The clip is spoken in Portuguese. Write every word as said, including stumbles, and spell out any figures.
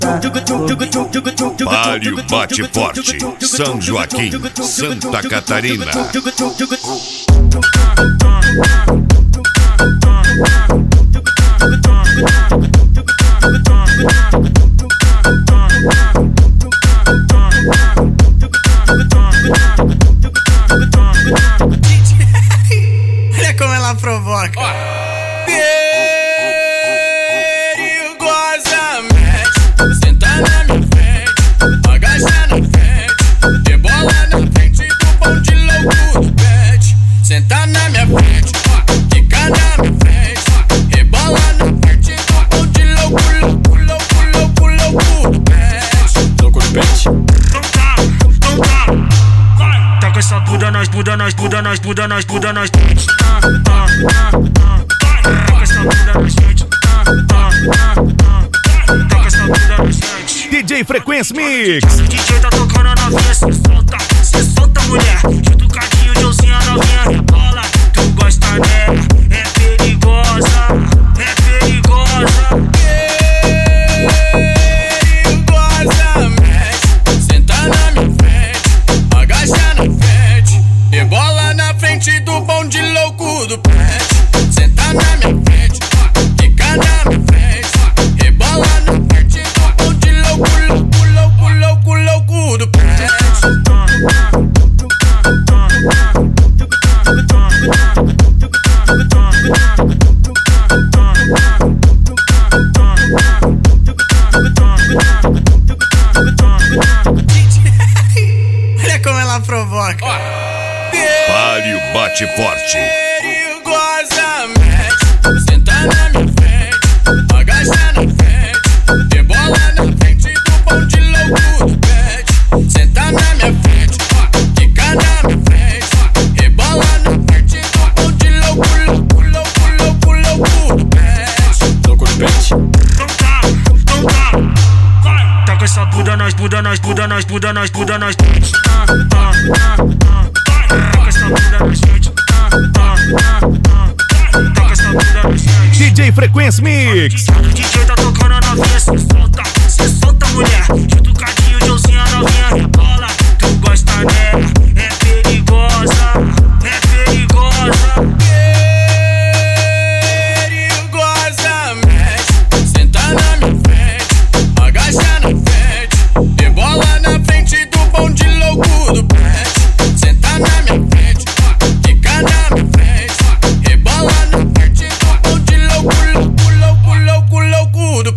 Palio Bate Forte, São Joaquim, Santa Catarina. Olha como ela provoca. Perigosamente, senta na minha frente, agacha na frente, rebola na frente do bonde louco do pet. Senta na minha frente, fica na minha frente, rebola na frente do bonde louco, louco, louco, louco, louco do pet. Louco do pet. Não tá, não tá. Tá com essa bunda nas bunda nas bunda nas bunda nas bunda nas bunda. Tá com essa bunda nas frente. Tá com essa bunda nas frente. D J Frequência Mix. D J tá tocando a novinha, cê solta, cê solta mulher. Junto cadinho, Josinha novinha rebola. Tu gosta dela, é perigosa, é perigosa. Perigosamente, senta na minha frente, agacha na frente, rebola na frente do bonde louco do pet. Senta na minha frente, fica na minha frente, rebola na frente do bonde louco, louco, louco, louco, louco do pet. Olha como ela provoca. Palio Bate Forte. Perigosamente, senta na minha frente, agacha na frente, rebola na frente do bonde louco do pet. Senta na minha frente, fica na minha frente, rebola na frente do bonde louco, louco, louco, louco, louco do pet. Louco do pet. Não tá, não tá. Tá com essa bunda nas bunda nas bunda nas bunda nas bunda nas bunda. Tá com essa bunda nas frente. Tá com essa bunda nas frente. D J Frequência Mix. D J tá tocando a novinha.